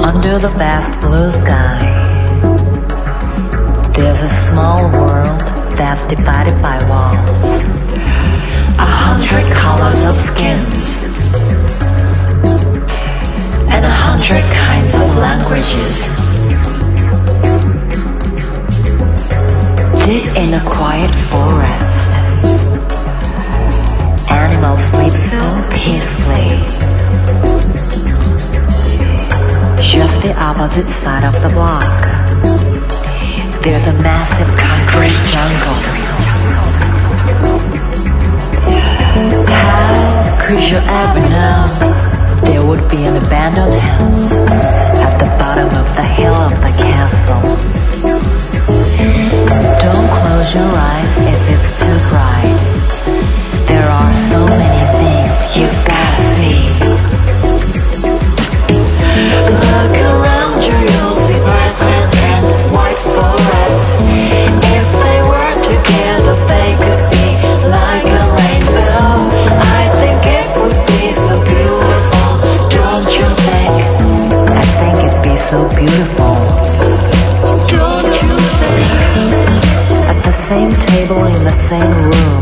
Under the vast blue sky, there's a small world that's divided by walls. 100 colors of skins and 100 kinds of languages. Deep in a quiet forest, animals live so peacefully. Just the opposite side of the block, there's a massive concrete jungle. How could you ever know there would be an abandoned house at the bottom of the hill of the castle? Don't close your eyes if it's too bright. There are so many things you've gotta see. Look around you, you'll see Parkland and White Forest. If they were together, they could be like a rainbow. I think it would be so beautiful, don't you think? I think it'd be so beautiful, don't you think? At the same table in the same room,